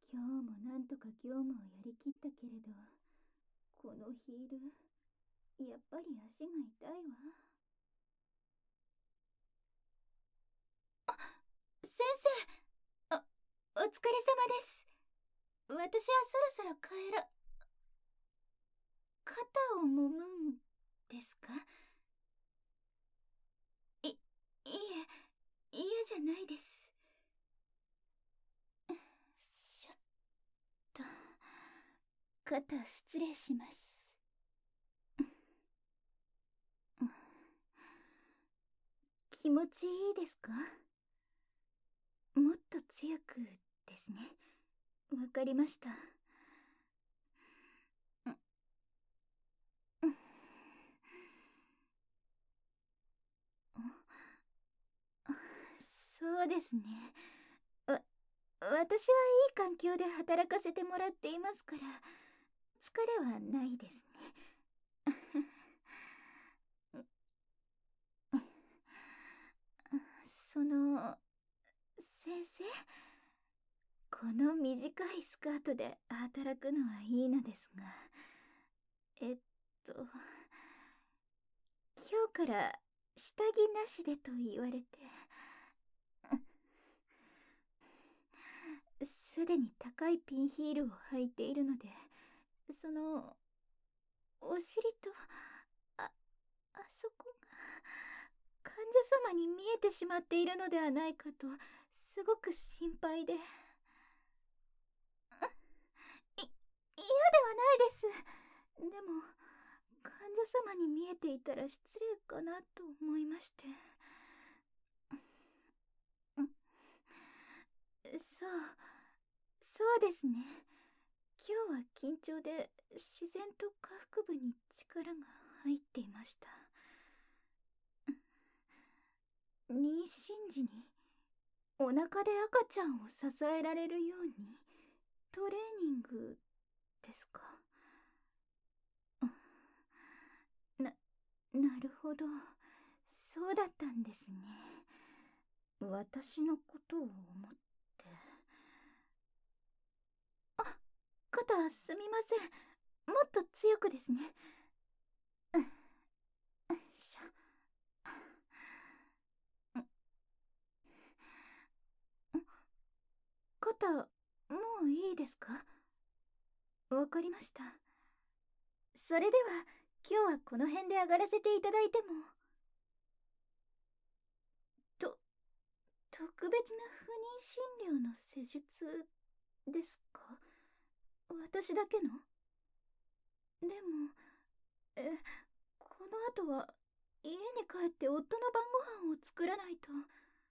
今日もなんとか業務をやりきったけれど、このヒール、やっぱり足が痛いわ。先生、お疲れ様です。私はそろそろ帰ら。肩を揉むんですか？いえ、嫌じゃないです。ちょっと、肩失礼します。気持ちいいですか？もっと強くですね。わかりました。そうですね。わ、私はいい環境で働かせてもらっていますから、疲れはないですね。先生、この短いスカートで働くのはいいのですが、えっと、今日から下着なしでと言われて、すでに高いピンヒールを履いているので、お尻と、あ、あそこが、患者様に見えてしまっているのではないかと、すごく心配で。嫌ではないです。でも、患者様に見えていたら失礼かなと思いまして。そうですね。今日は緊張で自然と下腹部に力が入っていました。妊娠時にお腹で赤ちゃんを支えられるようにトレーニングですか？な、なるほど。そうだったんですね。私のことを思って。あ、肩すみません。もっと強くですね。よいしょ。肩、もういいですか？わかりました。それでは、今日はこの辺で上がらせていただいても。と、特別な不妊診療の施術ですか？私だけの？でも、え、この後は家に帰って夫の晩ご飯を作らないと。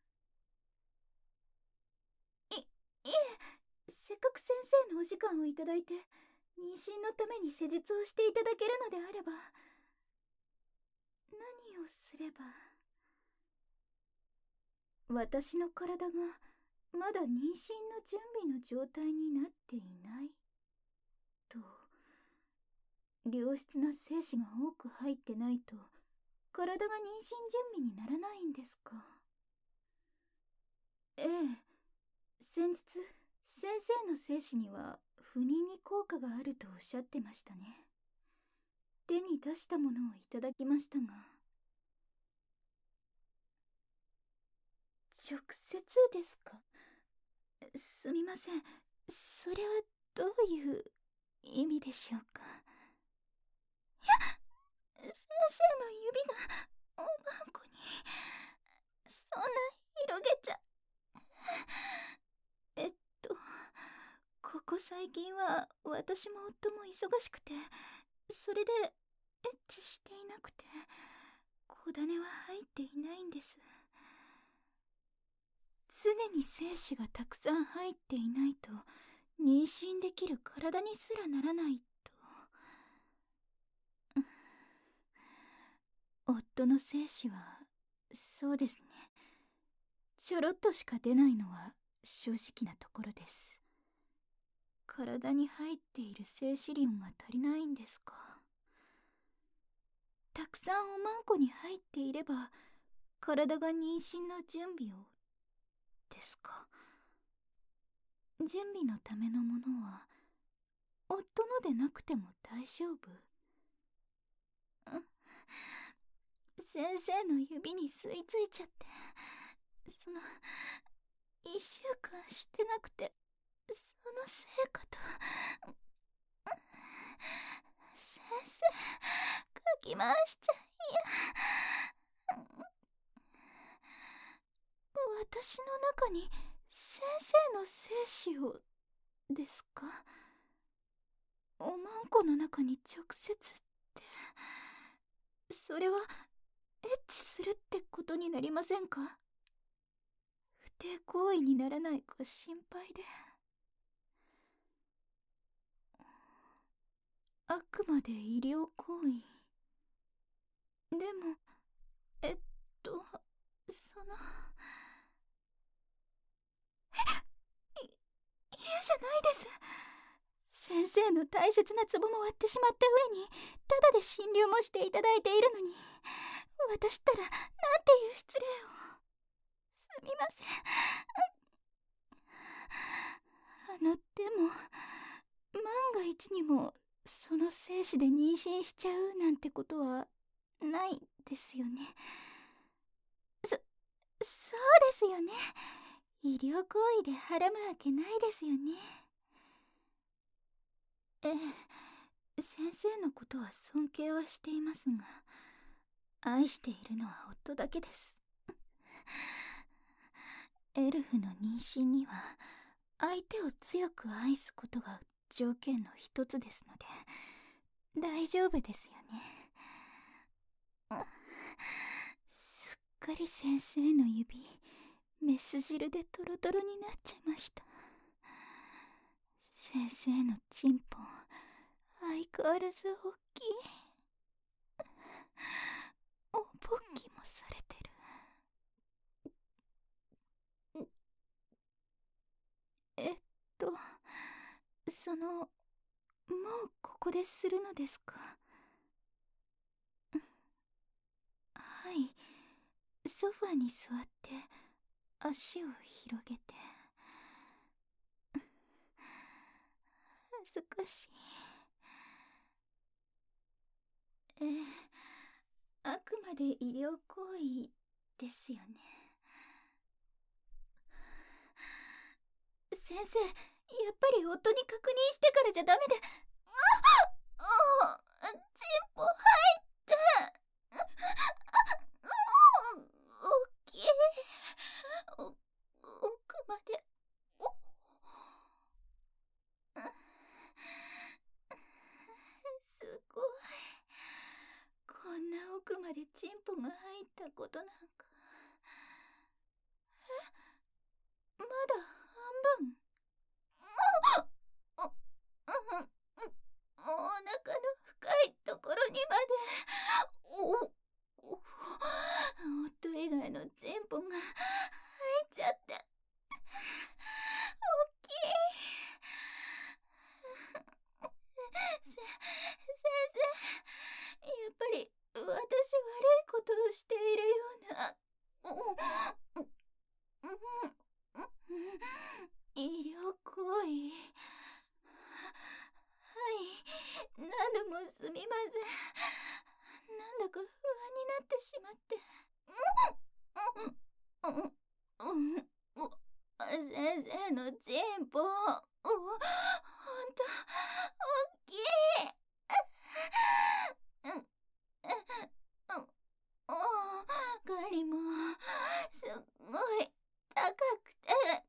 いえ、せっかく先生のお時間をいただいて、妊娠のために施術をしていただけるのであれば、何をすれば。私の体がまだ妊娠の準備の状態になっていないと。良質な精子が多く入ってないと体が妊娠準備にならないんですか？ええ、先日先生の精子には不妊に効果があるとおっしゃってましたね。手に出したものをいただきましたが。直接ですか？すみません、それはどういう意味でしょうか？先生の指がおまんこに。そんな広げちゃ。えっとここ最近は私も夫も忙しくて、それでエッチしていなくて、小種は入っていないんです。常に精子がたくさん入っていないと妊娠できる体にすらならないと。夫の精子はそうですね、ちょろっとしか出ないのは正直なところです。体に入っている精子量が足りないんですか？たくさんおまんこに入っていれば体が妊娠の準備をですか？ 準備のためのものは夫のでなくても大丈夫？先生の指に吸い付いちゃって、1週間してなくて、そのせいかと。先生、かき回しちゃいや。私の中に先生の精子をですか？おまんこの中に直接って、それはエッチするってことになりませんか？不貞行為にならないか心配で。あくまで医療行為。でも、その、嫌じゃないです。先生の大切なツボも割ってしまった上に、ただで診療もしていただいているのに、私ったらなんていう失礼を。すみません。でも、万が一にもその精子で妊娠しちゃうなんてことはないですよね。そうですよね。医療行為ではらむわけないですよね。先生のことは尊敬はしていますが、愛しているのは夫だけです。エルフの妊娠には相手を強く愛すことが条件の一つですので、大丈夫ですよね。すっかり先生の指、メス汁でトロトロになっちゃいました。先生のチンポ、相変わらず大きい。おぼっきもされてる。もうここでするのですか？はい、ソファに座って足を広げて。恥ずかしい。あくまで医療行為ですよね。先生、やっぱり夫に確認してからじゃダメで。チンポ入って。大きい。奥まで。すごい。こんな奥までチンポが入ったことなんか。まだ半分。お腹の深いところにまで。夫以外のチンポが入っちゃって。大きい。先生、やっぱり私悪いことをしているような。医療行為。はい、何度もすみません。なんだか不安になってしまって。先生のチンポ、ほんと大きい。ガリもすっごい高くて。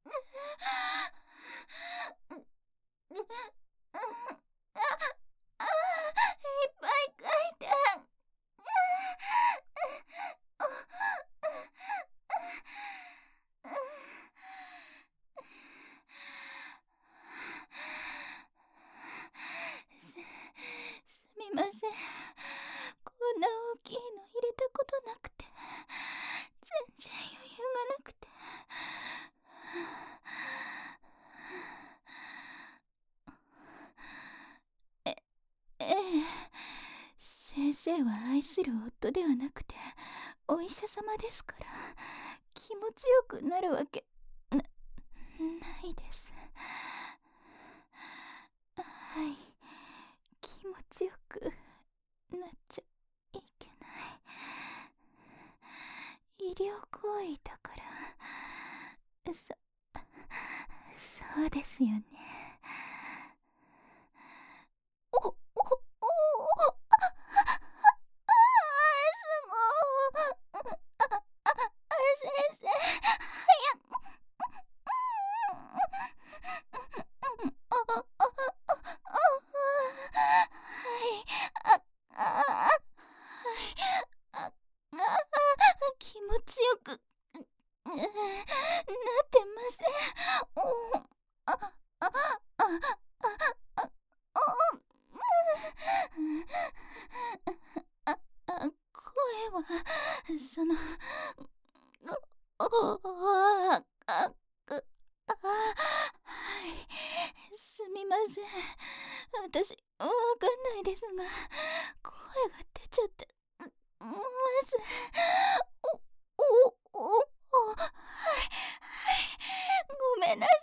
いっぱい書いて。すみません。こんな大きいの入れたことなくて、全然余裕がなくて。ええ、先生は愛する夫ではなくてお医者様ですから、気持ちよくなるわけないです。 はい、気持ちよくなっちゃいけない。医療行為だから。そうですよね。お、お、お、すごい。先生、早く。気持ちよくなってません。声はそのはい、すみません。私わかんないですが声が出ちゃって。まずはい、ごめんなさい。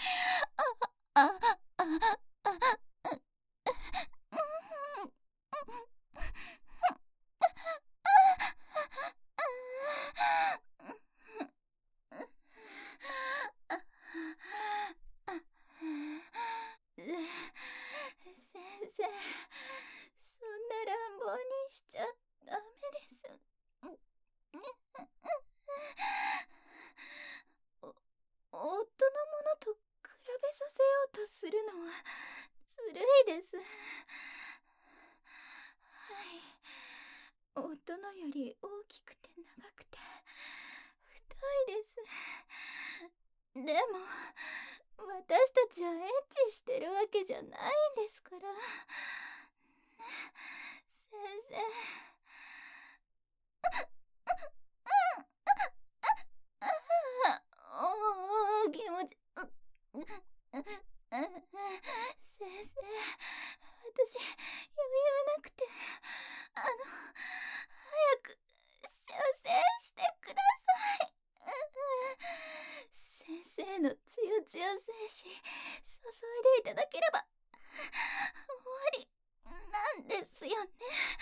先生、そんな乱暴にしちゃダメです。夫のものと比べさせようとするのはずるいです。はい、夫のより大きくて長くて太いです。でも私たちはエッチしてるわけじゃないんですから。先生。気持ち。先生、私余裕なくて、早く射精してください。先生のつよつよ精子注いでいただければ終わりなんですよね。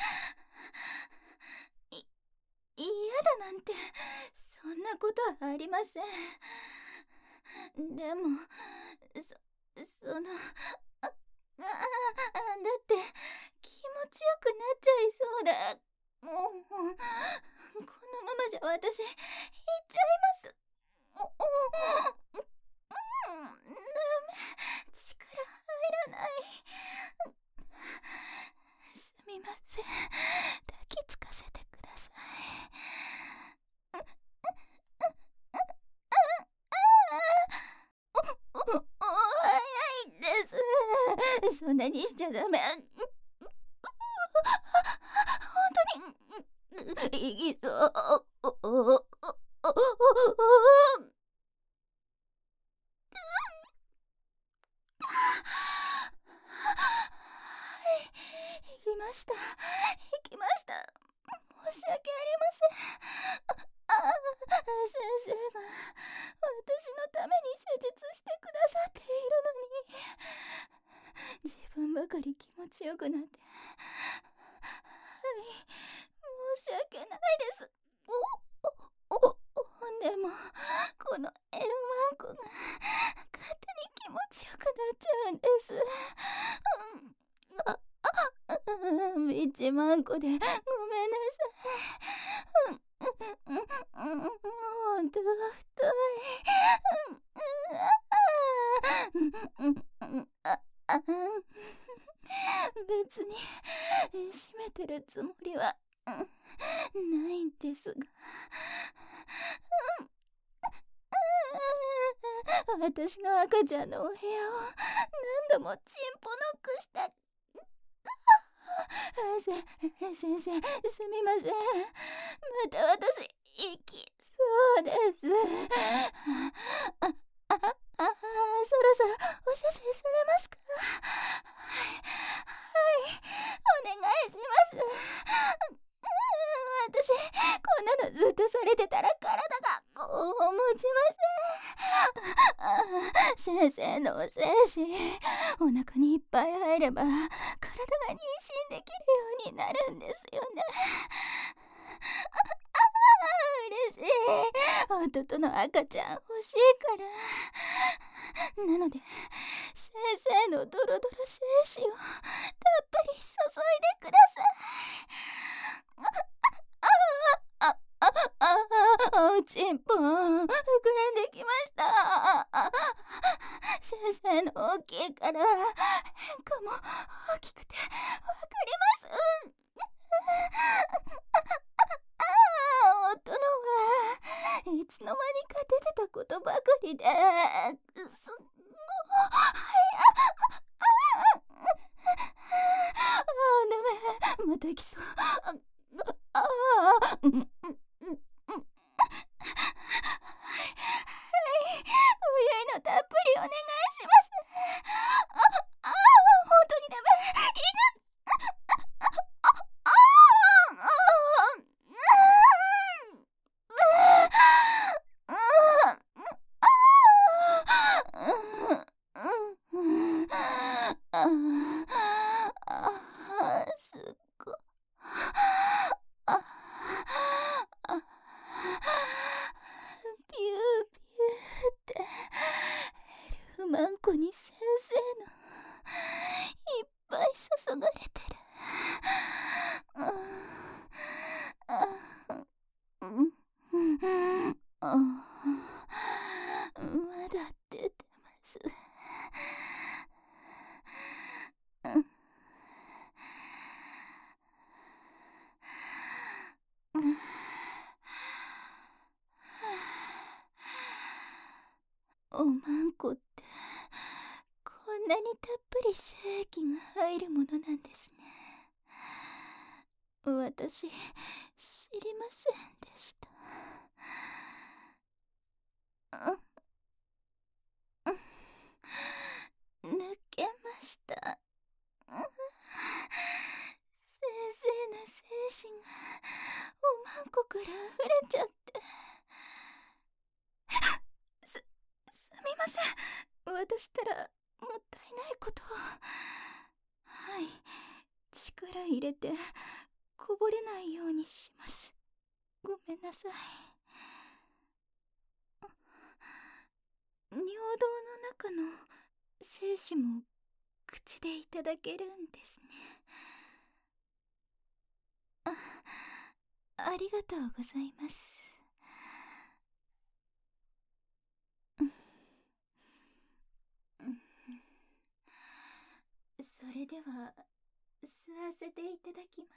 嫌だなんてそんなことはありません。でもそのだって気持ちよくなっちゃいそうで、このままじゃ私行っちゃいます。ダメ、力入らない。すみません、抱きつかせてください。早いんです。そんなにしちゃダメ。本当にいきそう。行きました。行きました。申し訳ありません。先生が私のために施術してくださっているのに、自分ばかり気持ちよくなって、はい、申し訳ないです。でもこのエロワンコが勝手に気持ちよくなっちゃうんです。ビッチマンコでごめんなさい。ほんとは太い。別に締めてるつもりはないんですが、私の赤ちゃんのお部屋を何度もチンポノックした。先生、すみません。また私行きそうです。そろそろお射精されますか？はい、お願いします。私こんなのずっとされてたら体が持ちません。 先生の精子、お腹にいっぱい入れば体が妊娠できるようになるんですよね。嬉しい。弟の赤ちゃん欲しいから。なので先生のドロドロ精子をたっぷり注いでください。おちんぽ膨らんできました。先生の大きいから変化も大きくてわかります。夫のはいつの間にか出てたことばかりで、すっごいダメ、また来そう。お湯のたっぷりお願いします。本当にダメ。すっごい。ピューピューってエルフマンコに先生のいっぱい注がれてる。まだ出てます。おまんこってこんなにたっぷり精液が入るものなんですね。私知りませんでした。抜けました。先生の精子がおまんこから溢れちゃって。すみません。私ったらもったいないことを。はい、力入れてこぼれないようにします。ごめんなさい。尿道の中の精子も口でいただけるんですね。ありがとうございます。それでは吸わせていただきます。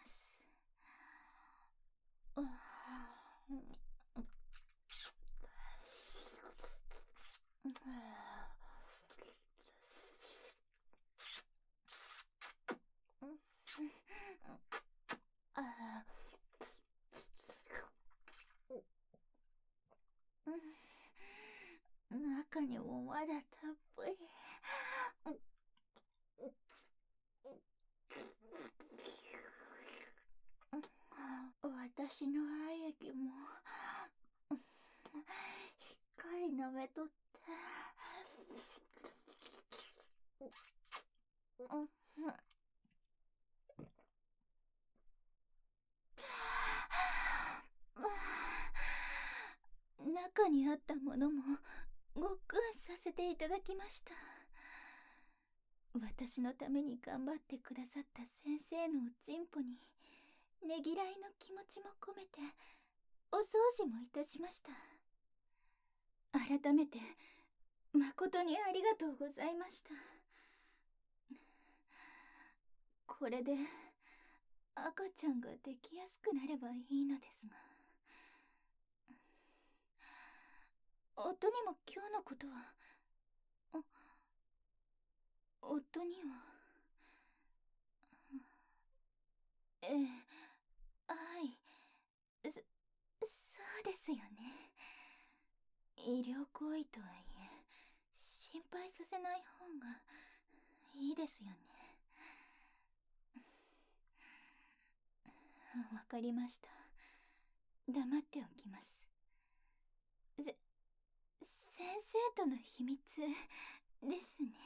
中にもまだたっぷり。私の愛液もしっかり舐めとって。中にあったものもごっくんさせていただきました。私のために頑張ってくださった先生のおちんぽにねぎらいの気持ちも込めてお掃除もいたしました。改めて誠にありがとうございました。これで赤ちゃんができやすくなればいいのですが。夫にも今日のことは。夫には。はい。そうですよね。医療行為とはいえ心配させない方がいいですよね。わかりました。黙っておきます。先トの秘密ですね。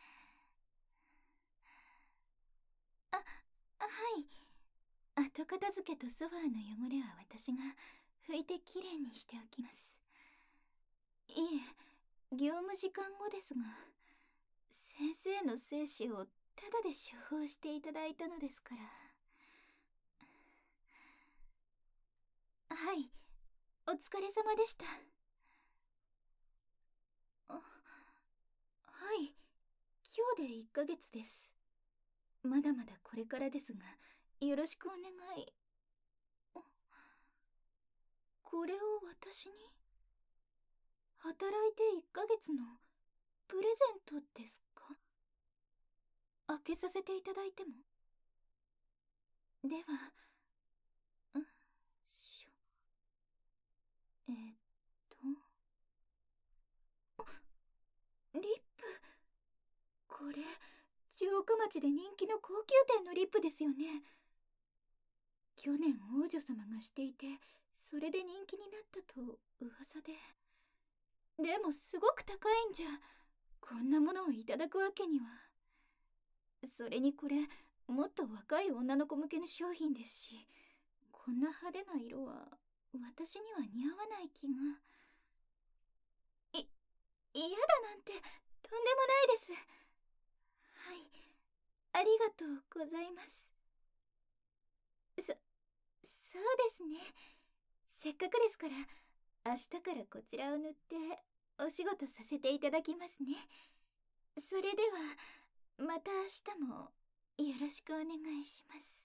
あ、はい。後片付けとソファーの汚れは私が拭いてきれいにしておきます。いえ、業務時間後ですが、先生の精子をタダで処方していただいたのですから。はい、お疲れ様でした。はい、今日で1ヶ月です。まだまだこれからですが、よろしくお願い。これを私に？働いて1ヶ月のプレゼントですか？開けさせていただいても？では、しょ、えーっと、リップ。これ、城下町で人気の高級店のリップですよね。去年王女様がしていて、それで人気になったと噂で。でもすごく高いんじゃ、こんなものをいただくわけには。それにこれ、もっと若い女の子向けの商品ですし、こんな派手な色は私には似合わない気が。嫌だなんてとんでもないです。はい、ありがとうございます。そうですね。せっかくですから明日からこちらを塗ってお仕事させていただきますね。それではまた明日もよろしくお願いします。